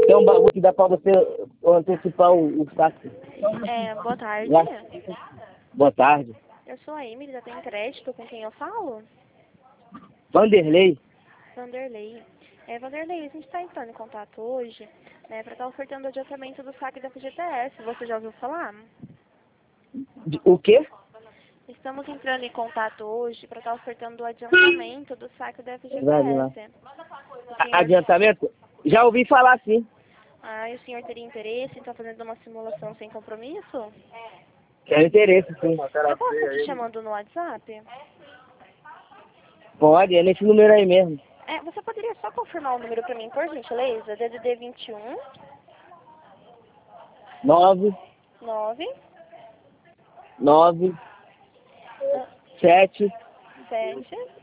Tem um bagulho que dá pra você antecipar o saque. Boa tarde. Boa tarde. Eu sou a Emily, já tem crédito com quem eu falo? Vanderlei. Vanderlei. Vanderlei, a gente está entrando em contato hoje, né, para estar ofertando o adiantamento do saque da FGTS. Você já ouviu falar? O quê? Estamos entrando em contato hoje para estar ofertando o adiantamento do saque da FGTS. Adiantamento? Já ouvi falar, sim. E o senhor teria interesse em estar fazendo uma simulação sem compromisso? Tenho interesse, sim. Eu posso estar te chamando no WhatsApp? Pode, é nesse número aí mesmo. Você poderia só confirmar o número para mim, por gentileza? DDD 21 9, 9 7, 7